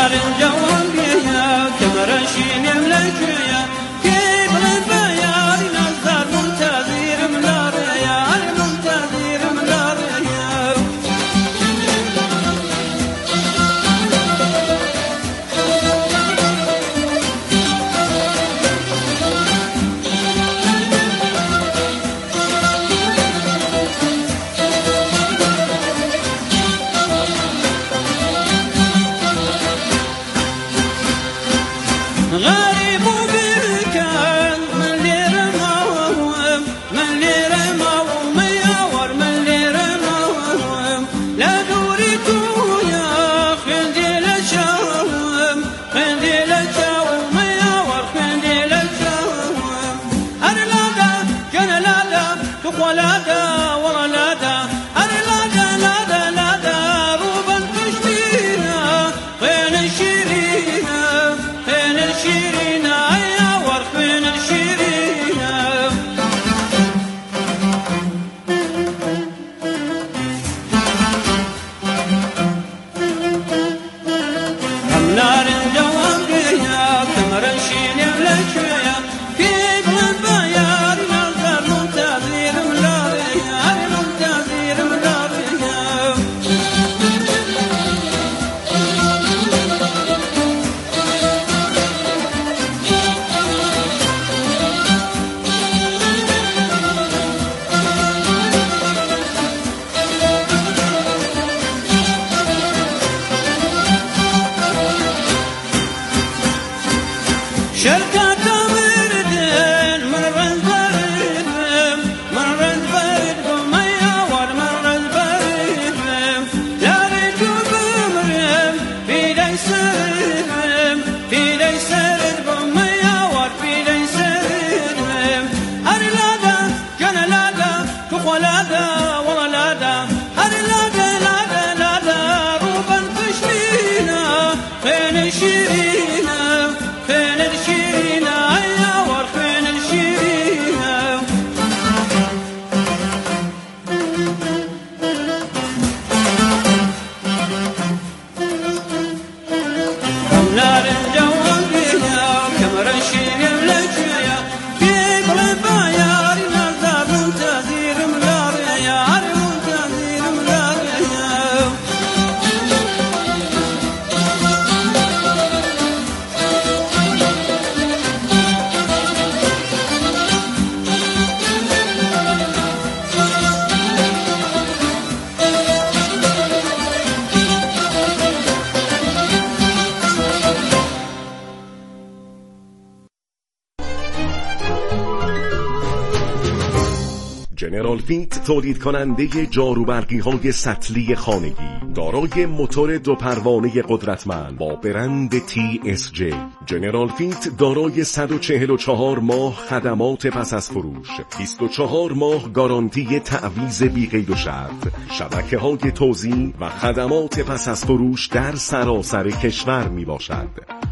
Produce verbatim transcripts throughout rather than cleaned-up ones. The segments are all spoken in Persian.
جنرال فینت تولید کننده جاروبرقی های سطلی خانگی دارای موتور دو پروانه قدرتمند با برند تی اس جی. جنرال فینت دارای صد و چهل و چهار ماه خدمات پس از فروش، بیست و چهار ماه گارانتی تعویض بی قید و شرط، شبکه های توزیع و خدمات پس از فروش در سراسر کشور می باشد.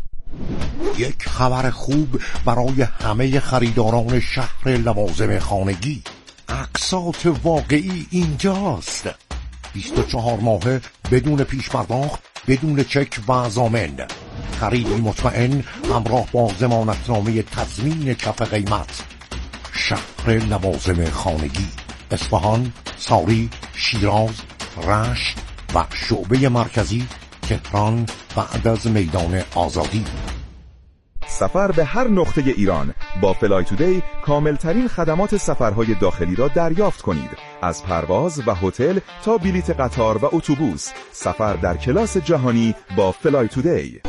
یک خبر خوب برای همه خریداران شهر لوازم خانگی. اقساط واقعی اینجاست. بیست و چهار ماهه بدون پیش پرداخت، بدون چک و ضامن. خریدی مطمئن همراه با ضمانتنامه تضمین کف قیمت. شهر لوازم خانگی، اصفهان، ساری، شیراز، رشت و شعبه مرکزی تهران بعد از میدان آزادی. سفر به هر نقطه ایران با فلای تودی کاملترین خدمات سفرهای داخلی را دریافت کنید. از پرواز و هتل تا بلیت قطار و اتوبوس، سفر در کلاس جهانی با فلای تودی.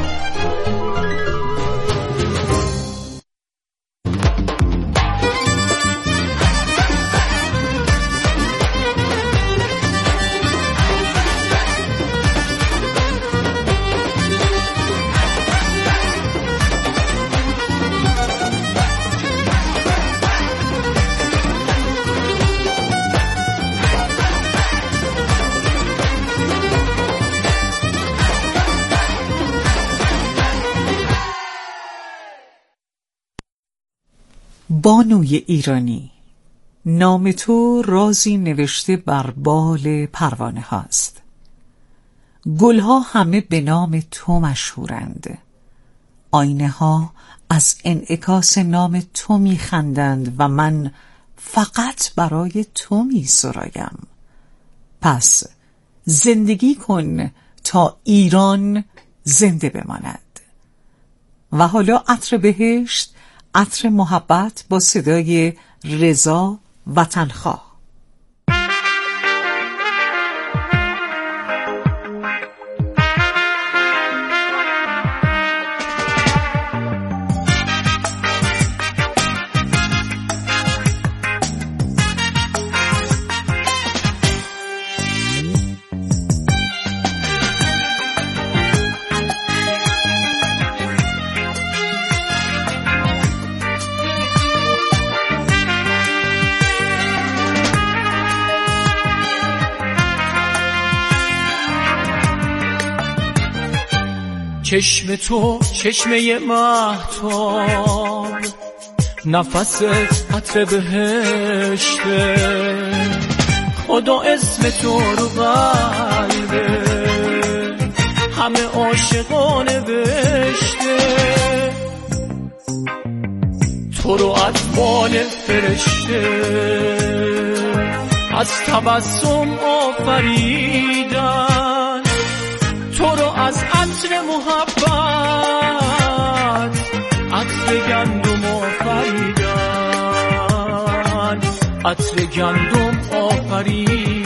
بانوی ایرانی، نام تو رازی نوشته بر بال پروانه هاست. گلها همه به نام تو مشهورند. آینه ها از انعکاس نام تو میخندند و من فقط برای تو میسرایم. پس زندگی کن تا ایران زنده بماند. و حالا عطر بهشت، عطر محبت با صدای رضا وطنخواه. چشم تو چشمه مهتاب، نفست عطر بهشته، خدا اسم تو رو قلبه همه عاشقان نوشته. تو رو از بال فرشته از تبسم آفریدن، تو رو از عطر محبت عطر گندم آفریدن، عطر گندم آفریدن.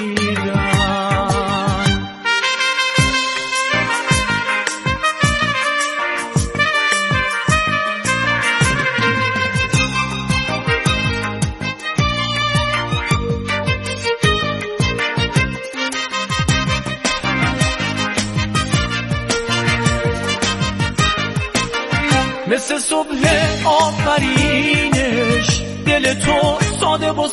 مثل صبح آفرینش دل تو ساده و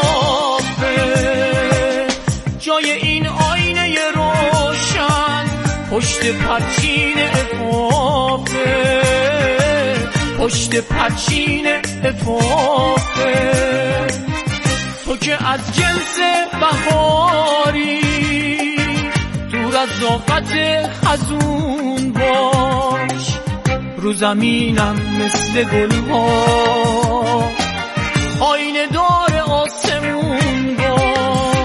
صافه، جای این آینه روشن پشت پرچین عفافه، پشت پرچین عفافه. تو که از جنس بهاری دور از ذوقت خزون باش، رو زمینم مثل گلها آینه دار آسمون باش.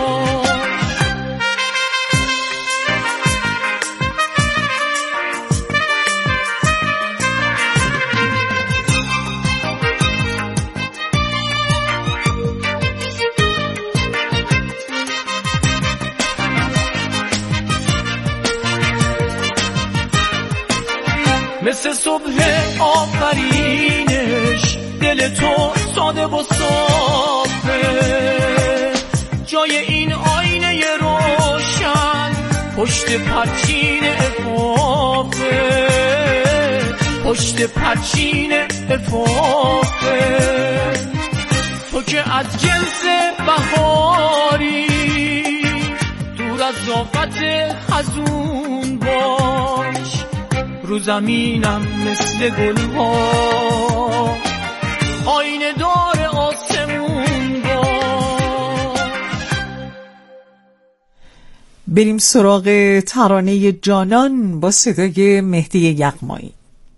مثل صبح آفرینش دل تو ساده و صافه، جای این آینه روشن پشت پرچین عفافه، پشت پرچین عفافه. تو که از جنس بهاری دور از ذوقت خزون باش، رو زمینم مثل گلها آینه دار آسمون باش. بریم سراغ ترانه جانان با صدای مهدی یغمایی.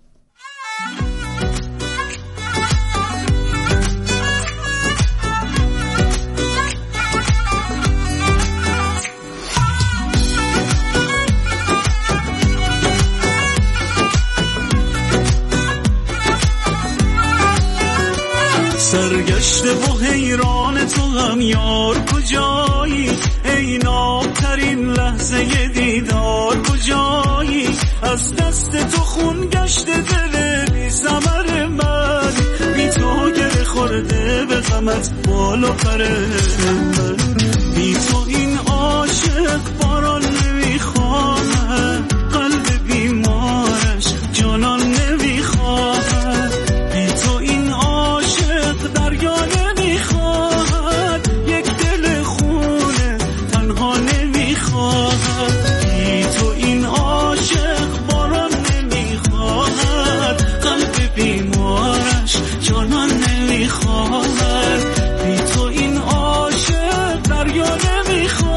سرگشته و حیران تو هم یار کجایی، ای نابترین لحظه دیدار کجایی، از دست تو خون گشته دل بی ثمر من، بی تو گره خورده به غمت بال و پر من، بی تو این عاشق باران نمیخواهد، قلب بیمارش جانان نمیخواهد، بی تو این عاشق دریا نمیخواهد، یک دل خونه تنها نمیخواهد، بی تو این عاشق باران نمیخواهد، قلب بیمارش جانان نمیخواهد، بی تو این عاشق دریا نمیخواهد.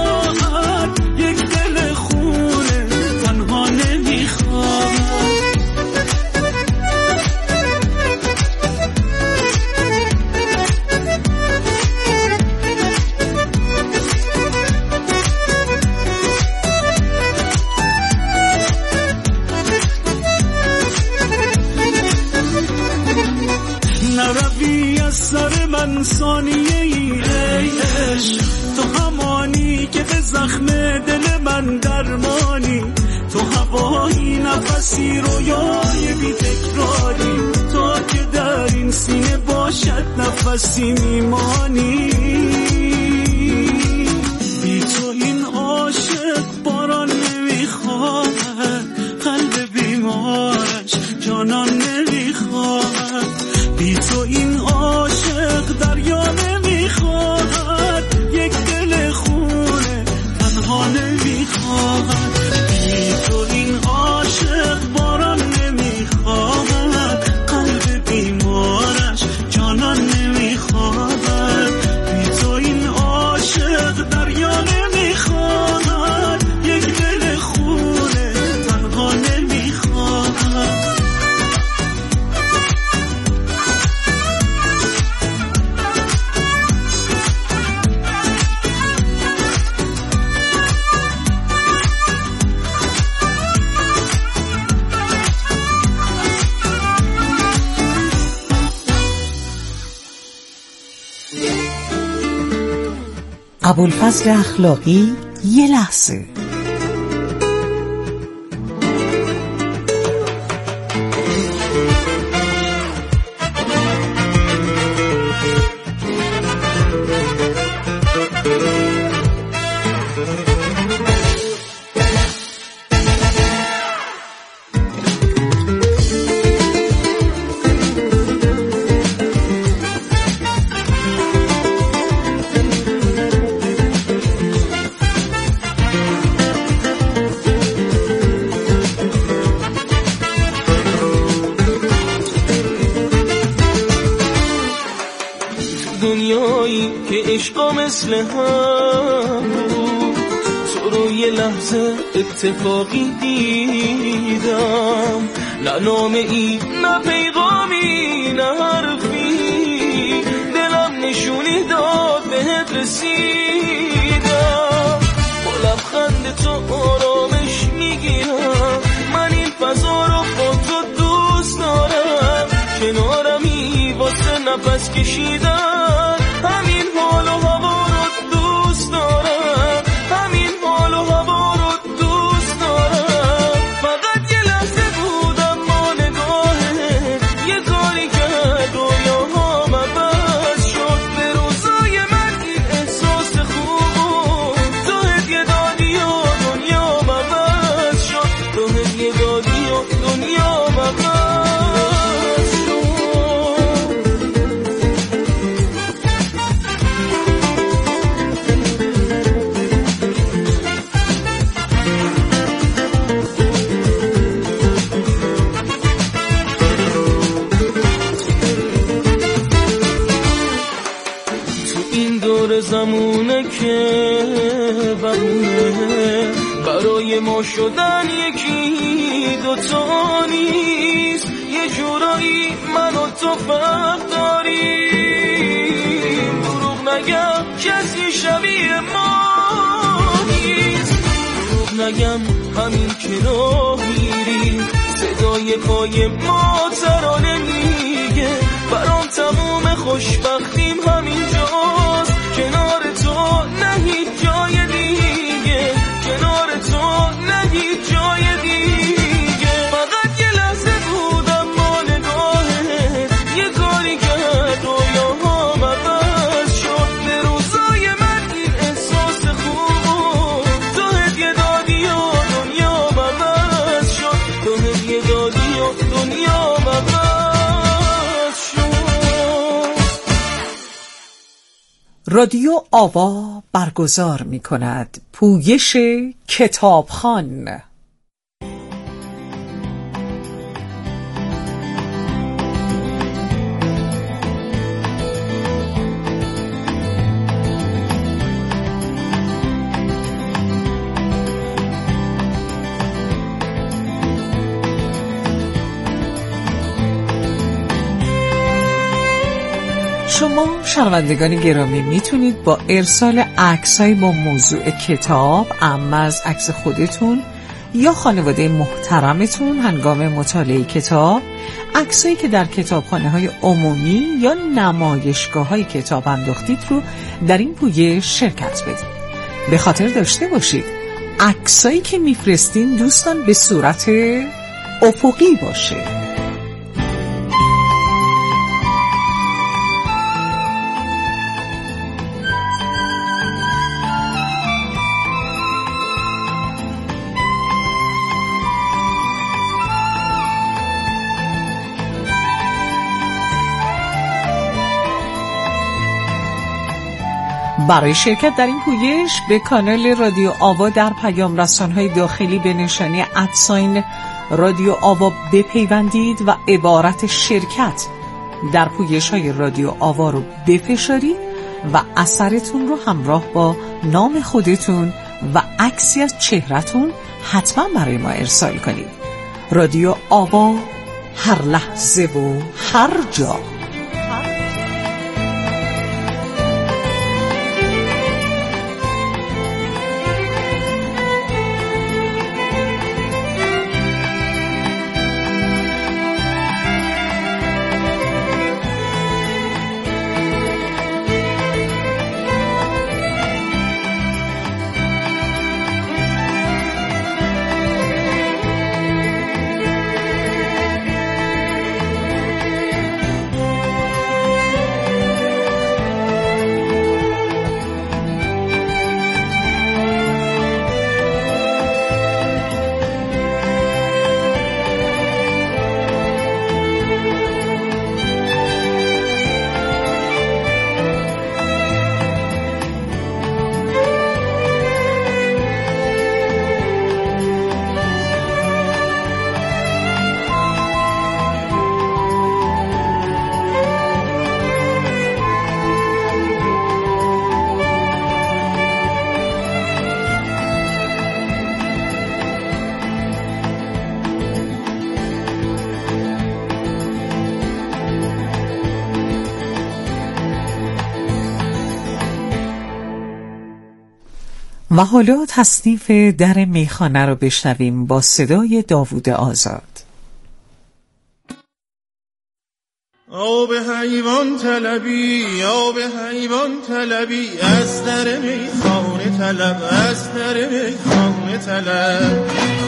نظر من ثانیه ای. ای عشق تو همانی که به زخم دل من درمانی، تو هوایی نفسی رویای بی تکراری، تا که در این سینه باشد نفسی میمانی. بی تو این عاشق باران نمیخواهد، قلب بیمارش جانان نمیخواهد. بی تو این عاشق دریا نمیخواهد، یک دل خونه تنها نمیخواهد. بی تو این عاشق باران نمیخواهد، قلب بیمارش جانان نمیخواهد. بی تو این عاشق دریا نمیخواهد، یک دل خونه تنها نمیخواهد. ابوالفضل اخلاقی، یه لحظه. دنیایی که عشقا مثل هم بود، تو رو یه لحظه اتفاقی دیدم. نه نامه ای نه پیغامی نه حرفی، دلم نشونی داد بهت رسیدم. با لبخند تو آرامش میگیرم، من این فضا رو با تو دوست دارم. کنارمی واسه نفس کشیدن، همین حال و هوا رو دوست دارم. همین حال و هوا رو دوست دارم. فقط یه لحظه بودم با نگاهت، یه کاری کرد رویاهام عوض شد. به روزای من این احساس خوب تو هدیه دادی و دنیام عوض شد. تو هدیه دادی و دنیام عوض شد. زمونه که بهونه برای ما شدن یکی دوتا نیست. یه جورایی من و تو فرق داریم، دروغ نگم کسی شبیه ما نیست. دروغ نگم همین که راه میریم، صدای پای ما ترانه میگه برام تموم خوشبختیم همینجاست. کنار تو نه هیچ جای دیگه، کنار تو نه هیچ جای دیگه. فقط یه لحظه بودم با نگاهت، یه کاری کرد رویاهام عوض شد. به روزای من این احساس خوب تو هدیه دادی و دنیام عوض شد. تو هدیه دادی و دنیام عوض شد. رادیو آوا برگزار می کند پویش کتابخوان. شما شنوندگان گرامی میتونید با ارسال عکسایی با موضوع کتاب، اما از عکس خودتون یا خانواده محترمتون هنگام مطالعه کتاب، عکسایی که در کتابخانه‌های عمومی یا نمایشگاه‌های کتاب انداختید رو در این پویش شرکت بدید. به خاطر داشته باشید عکسایی که میفرستین دوستان به صورت افقی باشه. برای شرکت در این پویش به کانال رادیو آوا در پیام رسان‌های داخلی به نشانی ادساین رادیو آوا بپیوندید و عبارت شرکت در پویش‌های رادیو آوا رو بفشارید و اثرتون رو همراه با نام خودتون و عکسی از چهره‌تون حتما برای ما ارسال کنید. رادیو آوا، هر لحظه و هر جا. و حالا تصنیف در میخانه رو بشنویم با صدای داوود آزاد. آب حیوان طلبی، آب حیوان طلبی، از در میخانه طلب، از در میخانه طلب.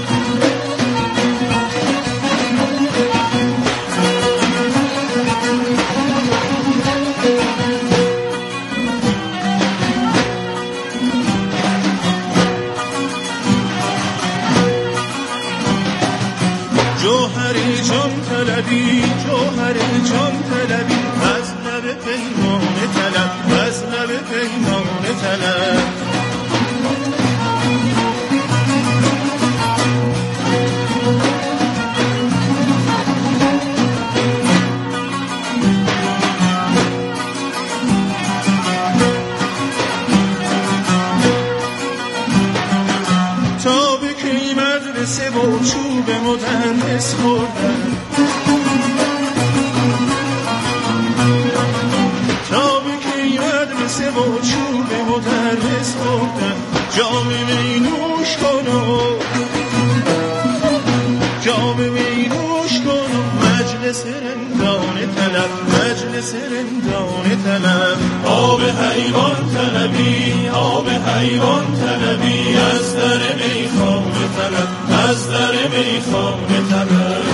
جوهری جان طلبی، جوهری جان طلبی، از لب پیمانه طلب، از لب پیمانه طلب. تا به کی مدرسه و چوب مدرس خوردن، تا به کی مدرسه و چوب مدرس خوردن. جام می نوش کن و جام می نوش کن و مجلس رندانه طلب، مجلس رندانه طلب. آب حیوان طلبی، آب حیوان طلبی، از در میخانه طلب، از در میخانه طلب.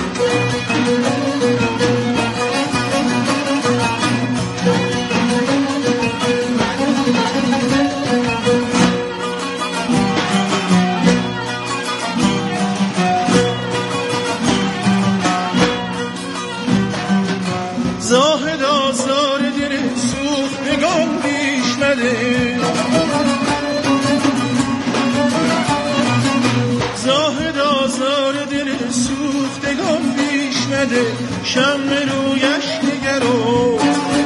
زاهد آزار دل سوختگان بیش نده، زاهد آزار دل سوختگان بیش نده. شم رویش نگرو،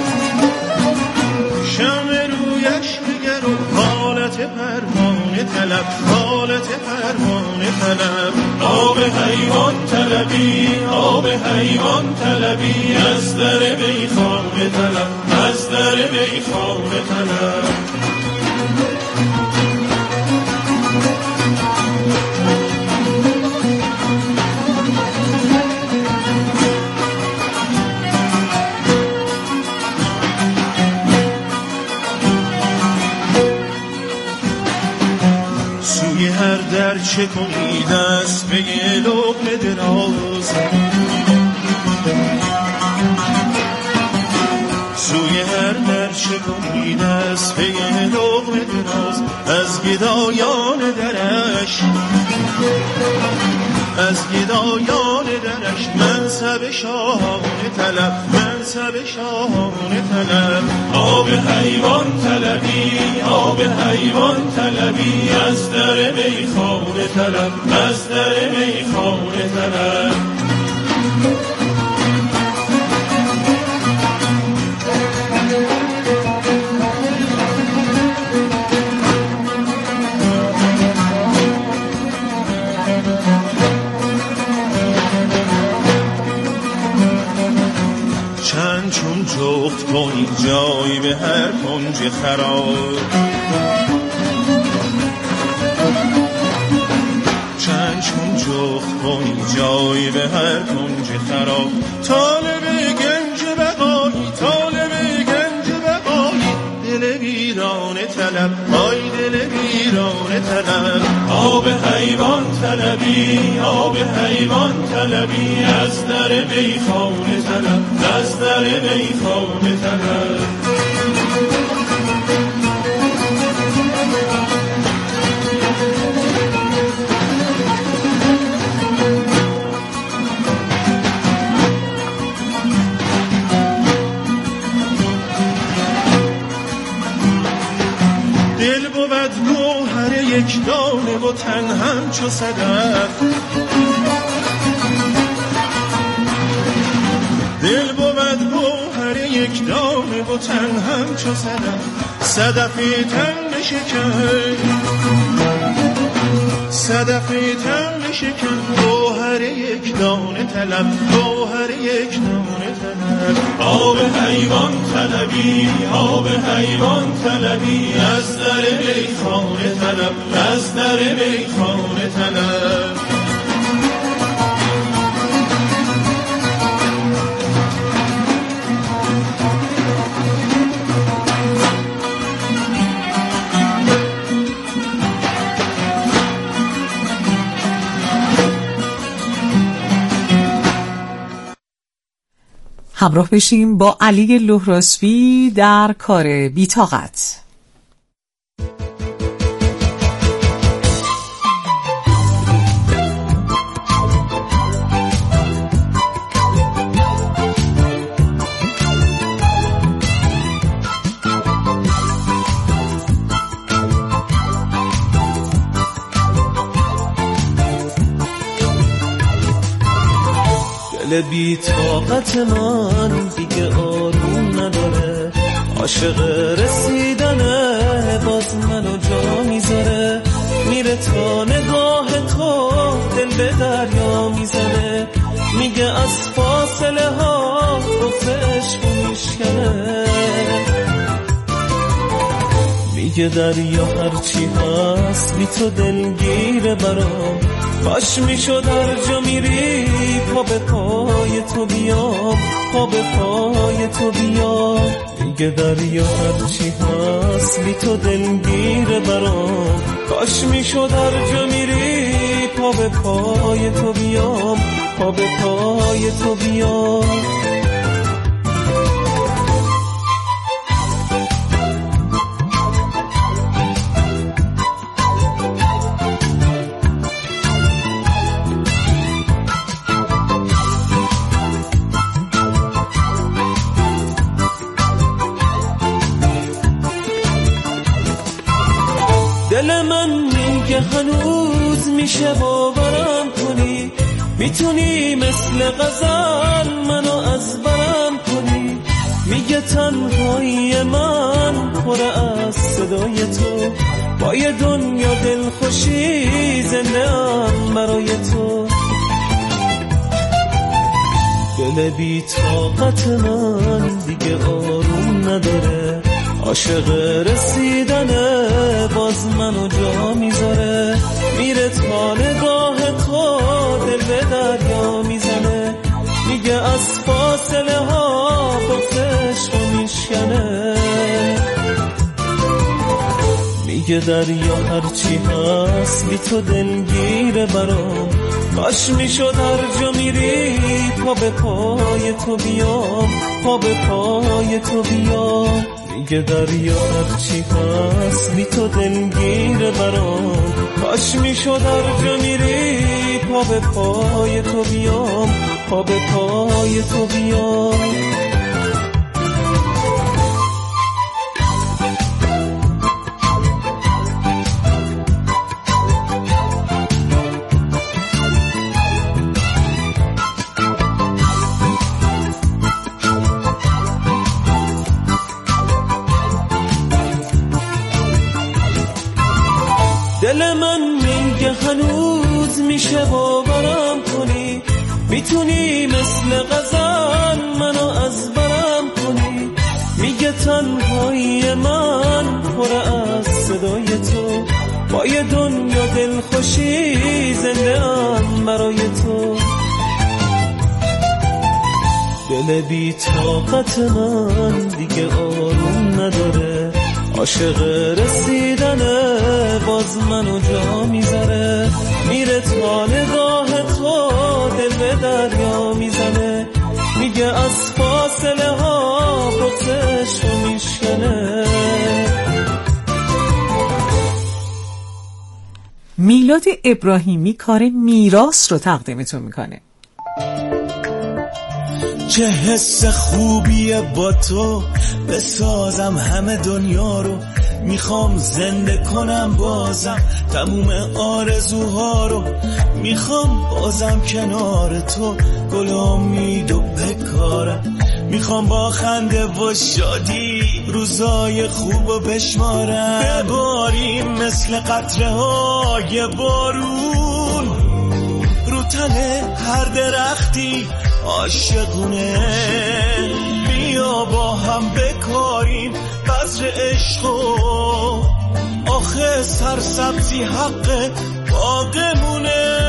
شم رویش نگرو، حالت پروانه طلب، حالت پروانه طلب. آب حیوان طلبی، آب حیوان طلبی، از در میخانه طلب، از در میخانه طلب. شکنی دست به یه لقمه دراز، سوی هر در شکنی دست به یه لقمه دراز، از گدایان درش از گدایان درش منصب شاهانه طلب، منصب شاهانه طلب. آب حیوان طلبی، آب حیوان طلبی، از در میخانه طلب، از در میخانه طلب. چند چون جفت کنی جای به هر کنج خراب، چند چون جفت کنی جای به هر کنج خراب. طالب گنج بقایی، طالب گنج بقایی، دل ویرانه طلب، آی دل ویرانه طلب. آب حیوان طلبی، آب حیوان طلبی، از در میخانه طلب، از در میخانه طلب. دل بود گوهر یک دانه و تن همچو صدف، دل بود گوهر یک دانه و تن همچو صدف. صدفی تن بشکن، صدفی تن بشکن، گوهر یک دانه طلب، گوهر یک دانه طلب. آب حیوان طلبی، آب حیوان طلبی، از در میخانه طلب، از در میخانه طلب. همراه بشیم با علی لهراسبی در کار بی‌طاقت. دل بی طاقت من دیگه آروم نداره، عاشق رسیدنه باز منو جا میذاره. میره تا نگاه تو دل به دریا میزنه، میگه از فاصله ها بغض عشق میشکنه. میگه دریا هرچی هست بی تو دلگیره برام، باش میشد هر جا میری پا به پای تو بیام، پا به پای تو بیام. میگه دریا هرچی هست بی تو دلگیره برام، باش میشد هر جا میری پا به پای تو بیام، پا به پای تو بیام. دل من میگه هنوز میشه باورم کنی، میتونی مثل غزل منو از برم کنی. میگه تنهایی من پر از صدای تو، با یه دنیا دلخوشی زنده ام برای تو. دل بی طاقت من دیگه آروم نداره، عاشق رسیدنه باز منو جا میذاره. میره تا نگاه تو دل به دریا میزنه، میگه از فاصله ها بغض عشق میشکنه. میگه دریا هرچی هست بی تو دلگیره برام، کاش میشد هر جا میری پا به پای تو بیام، پا به پای تو بیام. میگه دریا هرچی هست بی تو دلگیره برام، کاش میشد هر جا میری پا به پای تو بیام، پا به پای تو بیام. دل من میگه هنوز میشه باورم کنی، میتونی مثل غزل منو از برم کنی. میگه تنهایی من پر از صدای تو، با یه دنیا دلخوشی زنده ام برای تو. دل بی طاقت من دیگه آروم نداره، عاشق رسیدنه باز منو جا میذاره. میره تا نگاه تو دل به دریا میزنه، میگه از فاصله ها بغزش رو میشکنه. میلاد ابراهیمی کار میراث رو تقدیمتون میکنه. چه حس خوبیه با تو بسازم همه دنیا رو، میخوام زنده کنم بازم تموم آرزوها رو، میخوام بازم کنار تو گل امید و بکارم، میخوام با خنده و شادی روزای خوب و بشمارم. بباریم مثل قطره های بارون رو تن هر درختی عاشقونه، بیا با هم بکاریم بذر عشقو، آخه سرسبزی حق باغمونه.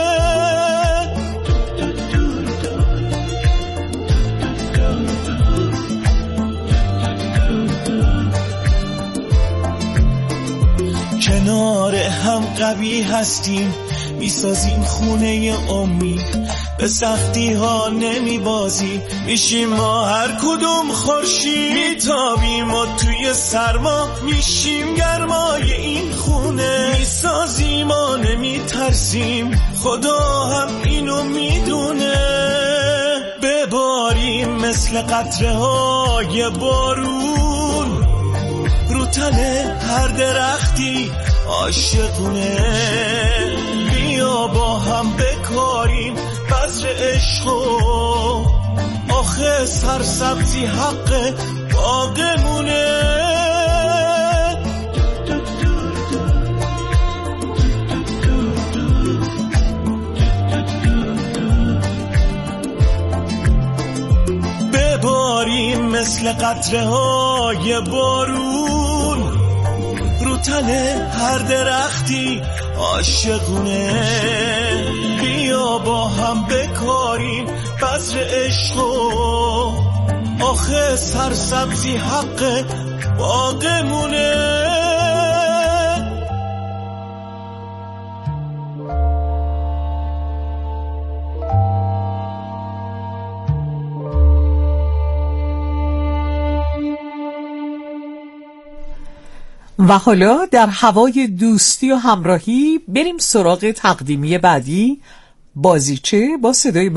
کنار هم قوی هستیم، میسازیم خونه امید، به سختی ها نمی بازیم، میشیم ما هر کدوم خورشید، میتابیم و توی سرما میشیم گرمای این خونه، میسازیم و نمی ترسیم، خدا هم اینو میدونه. بباریم مثل قطره های بارون رو تن هر درختی عاشقونه، بیا با هم بکاریم بذر عشقو، آخه سرسبزی حق باغمونه. بباریم مثل قطره های بارون رو تن هر درختی عاشقونه، بیا با هم بکاریم بذر عشقو، آخه سرسبزی حق باغمونه. و حالا در هوای دوستی و همراهی بریم سراغ تقدیمی بعدی، بازیچه با صدای